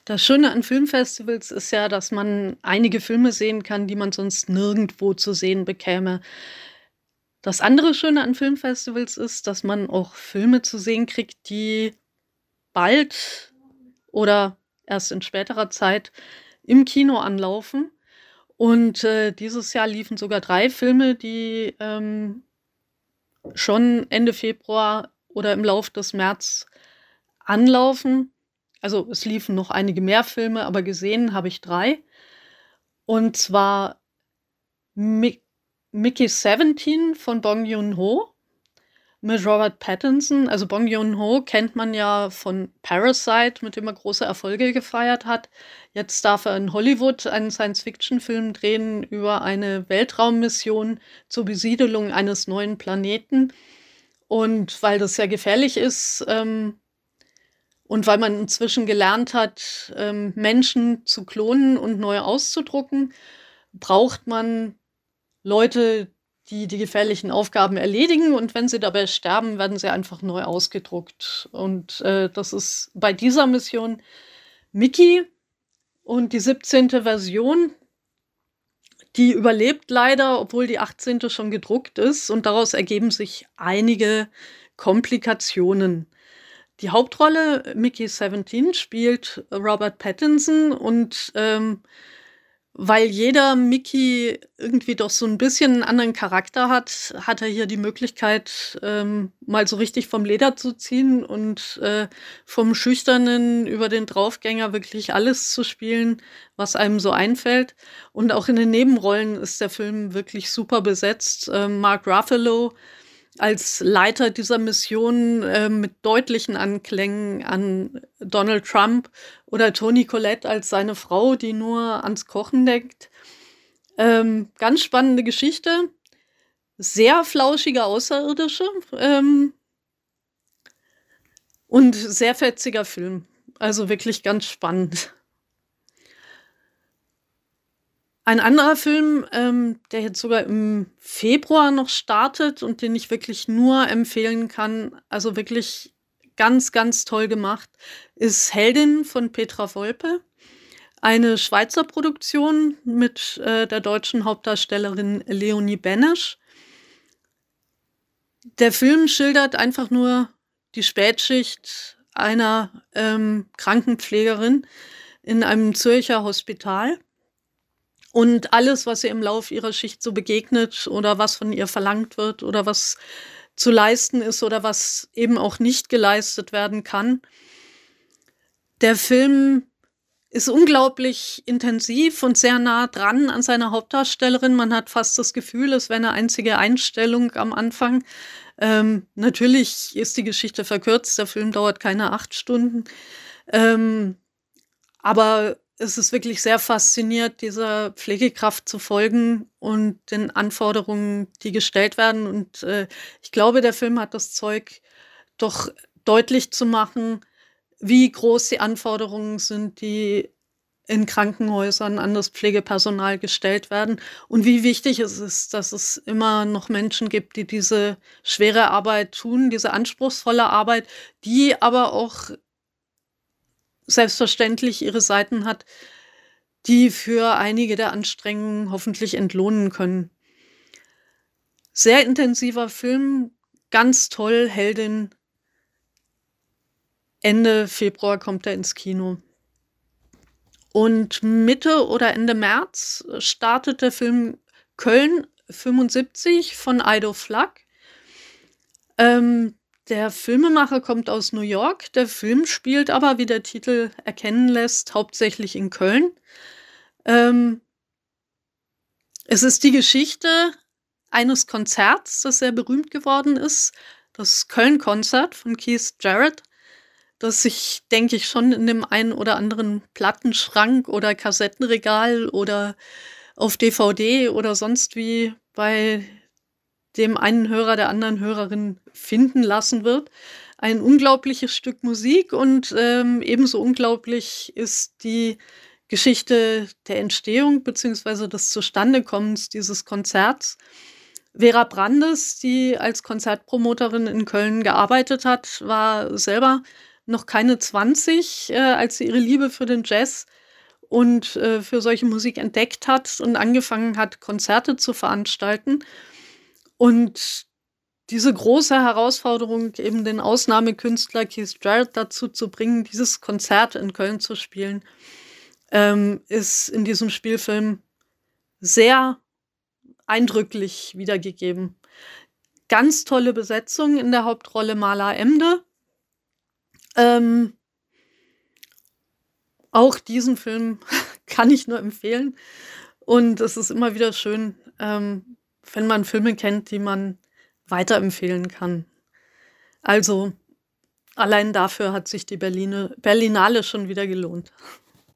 Das Schöne an Filmfestivals ist ja, dass man einige Filme sehen kann, die man sonst nirgendwo zu sehen bekäme. Das andere Schöne an Filmfestivals ist, dass man auch Filme zu sehen kriegt, die bald oder erst in späterer Zeit im Kino anlaufen. Dieses Jahr liefen sogar 3 Filme, die, schon Ende Februar oder im Lauf des März anlaufen. Also, es liefen noch einige mehr Filme, aber gesehen habe ich 3. Und zwar Mi Mickey 17 von Bong Joon-ho mit Robert Pattinson. Also, Bong Joon-ho kennt man ja von Parasite, mit dem er große Erfolge gefeiert hat. Jetzt darf er in Hollywood einen Science-Fiction-Film drehen über eine Weltraummission zur Besiedelung eines neuen Planeten. Und weil das sehr gefährlich ist, und weil man inzwischen gelernt hat, Menschen zu klonen und neu auszudrucken, braucht man Leute, die die gefährlichen Aufgaben erledigen, und wenn sie dabei sterben, werden sie einfach neu ausgedruckt. Das ist bei dieser Mission Mickey, und die 17. Version, die überlebt leider, obwohl die 18. schon gedruckt ist, und daraus ergeben sich einige Komplikationen. Die Hauptrolle, Mickey 17, spielt Robert Pattinson, weil jeder Mickey irgendwie doch so ein bisschen 'n anderen Charakter hat, hat er hier die Möglichkeit, mal so richtig vom Leder zu ziehen und vom Schüchternen über den Draufgänger wirklich alles zu spielen, was einem so einfällt. Und auch in den Nebenrollen ist der Film wirklich super besetzt. Mark Ruffalo als Leiter dieser Mission, mit deutlichen Anklängen an Donald Trump, oder Toni Collette als seine Frau, die nur ans Kochen denkt. Ganz spannende Geschichte, sehr flauschige Außerirdische, und sehr fetziger Film. Also wirklich ganz spannend. Ein anderer Film, der jetzt sogar im Februar noch startet und den ich wirklich nur empfehlen kann, also wirklich ganz, ganz toll gemacht, ist Heldin von Petra Volpe, eine Schweizer Produktion mit, der deutschen Hauptdarstellerin Leonie Benesch. Der Film schildert einfach nur die Spätschicht einer, Krankenpflegerin in einem Zürcher Hospital. Und alles, was ihr im Lauf ihrer Schicht so begegnet oder was von ihr verlangt wird oder was zu leisten ist oder was eben auch nicht geleistet werden kann. Der Film ist unglaublich intensiv und sehr nah dran an seiner Hauptdarstellerin. Man hat fast das Gefühl, es wäre eine einzige Einstellung am Anfang. Natürlich ist die Geschichte verkürzt, der Film dauert keine 8 Stunden. Ähm, aber es ist wirklich sehr faszinierend, dieser Pflegekraft zu folgen und den Anforderungen, die gestellt werden. Ich glaube, der Film hat das Zeug, doch deutlich zu machen, wie groß die Anforderungen sind, die in Krankenhäusern an das Pflegepersonal gestellt werden, und wie wichtig es ist, dass es immer noch Menschen gibt, die diese schwere Arbeit tun, diese anspruchsvolle Arbeit, die aber auch selbstverständlich ihre Seiten hat, die für einige der Anstrengungen hoffentlich entlohnen können. Sehr intensiver Film, ganz toll, Heldin. Ende Februar kommt er ins Kino. Und Mitte oder Ende März startet der Film Köln 75 von Ido Flack. Der Filmemacher kommt aus New York. Der Film spielt aber, wie der Titel erkennen lässt, hauptsächlich in Köln. Ähm, Es ist die Geschichte eines Konzerts, das sehr berühmt geworden ist, das Köln-Konzert von Keith Jarrett, das sich, denke ich, schon in dem einen oder anderen Plattenschrank oder Kassettenregal oder auf DVD oder sonst wie bei dem einen Hörer der anderen Hörerin finden lassen wird. Ein unglaubliches Stück Musik, ebenso unglaublich ist die Geschichte der Entstehung beziehungsweise des Zustandekommens dieses Konzerts. Vera Brandes, die als Konzertpromoterin in Köln gearbeitet hat, war selber noch keine 20, als sie ihre Liebe für den Jazz und, für solche Musik entdeckt hat und angefangen hat, Konzerte zu veranstalten. Und diese große Herausforderung, eben den Ausnahmekünstler Keith Jarrett dazu zu bringen, dieses Konzert in Köln zu spielen, ist in diesem Spielfilm sehr eindrücklich wiedergegeben. Ganz tolle Besetzung, in der Hauptrolle Mala Emde. Ähm, auch diesen Film kann ich nur empfehlen. Und es ist immer wieder schön, wenn man Filme kennt, die man weiterempfehlen kann. Also, allein dafür hat sich die Berlinale schon wieder gelohnt.